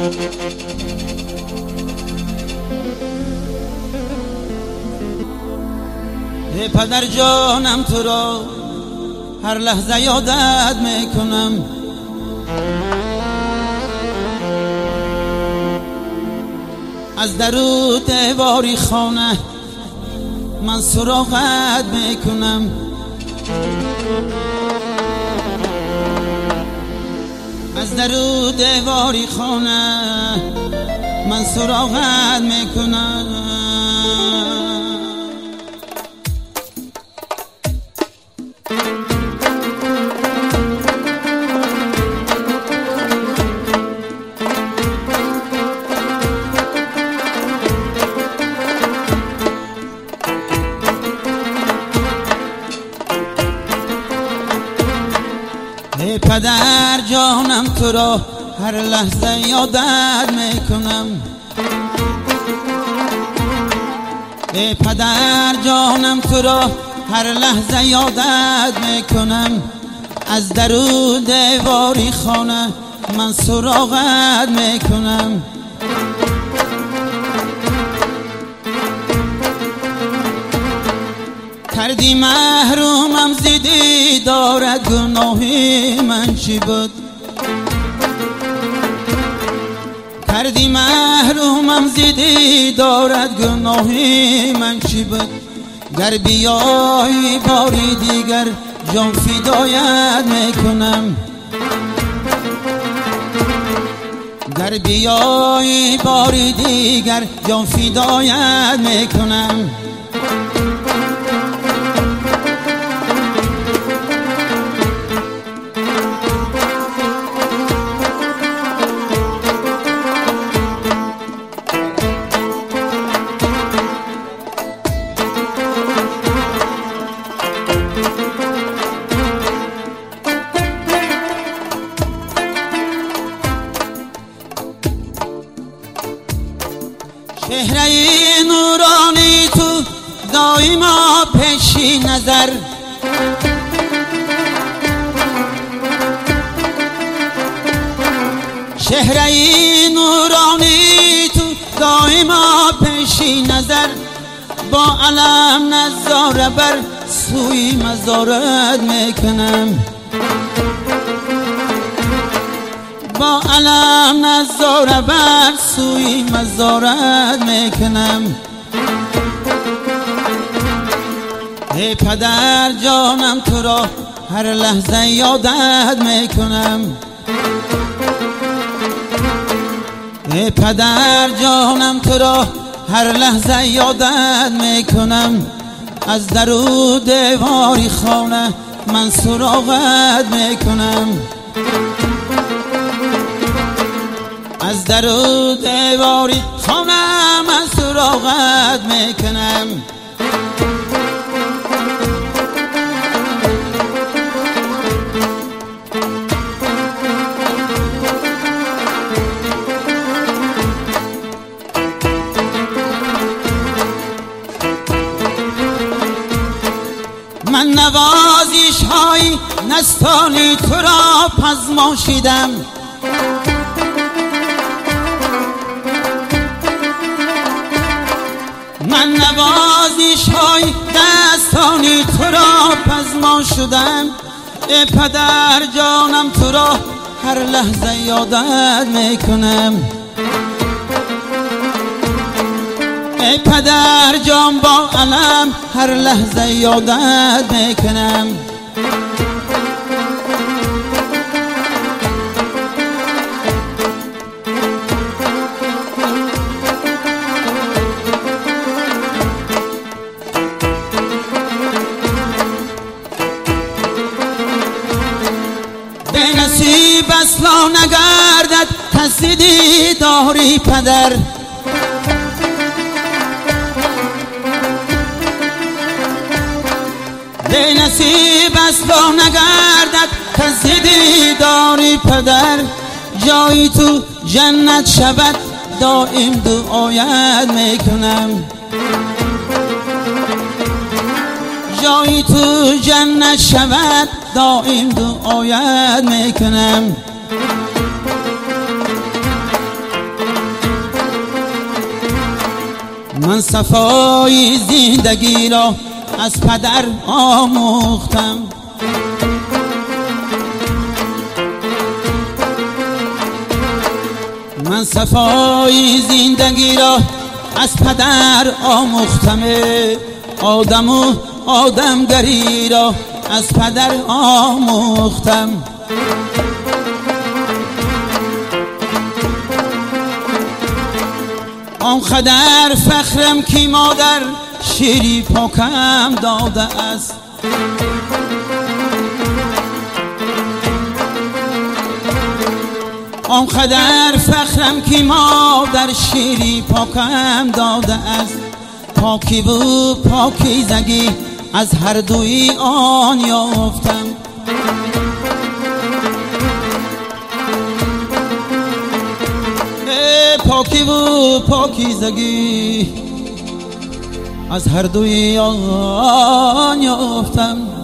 ای پدر جانم تو را هر لحظه یادت میکنم، از درو دیواری خانه من سراغت میکنم. از درو دیواری خانه من سراغت میکنم. ای پدر جانم تو را هر لحظه یادت میکنم، ای پدر جانم تو را هر لحظه یادت میکنم، از درون دیواری خانه من سراغت میکنم. کردی محرومم زیدی دارد گناهی من چی بود، کردی محرومم زیدی دارد گناهی من چی بود. گر بیایی باری دیگر جان فدایت میکنم، گر بیایی باری دیگر جان فدایت میکنم. چهره نورانی تو دائما پیشی نظر، چهره نورانی تو دائما پیشی نظر، با علم نظاره بر سوی مزارت میکنم، با علم نظاره بر سوی مزارت میکنم. ای پدر جانم تو را هر لحظه یادت میکنم، ای پدر جانم تو را هر لحظه یادت میکنم، از درو دیواری خانه من سراغت میکنم، از درو دیواری خانه من سراغت میکنم. من نوازش های نستانی تو را پزماشیدم، من نوازش های دستانی تو را پزما شدم، ای پدر جانم تو را هر لحظه یادت میکنم، ای پدر جان با علم هر لحظه یادت میکنم. به نصیب اصلا نگردد کسی دیداری پدر، به نصیب اصلا نگردد کسی دیداری پدر، جایی تو جنت شود دائم دعایت میکنم، جایی تو جنت شود دائم دعایت میکنم. صفای زندگی را از پدر آموختم. من صفای زندگی را از پدر آموختم، آدم و آدمگری را از پدر آموختم. آنقدر فخرم که مادر شیری پاکم داده است. آنقدر فخرم که مادر شیری پاکم داده است. پاکی و پاکیزگی از هر دوی آن یافتم. پاکی و پاکیزگی از هر دوی آن یافتم.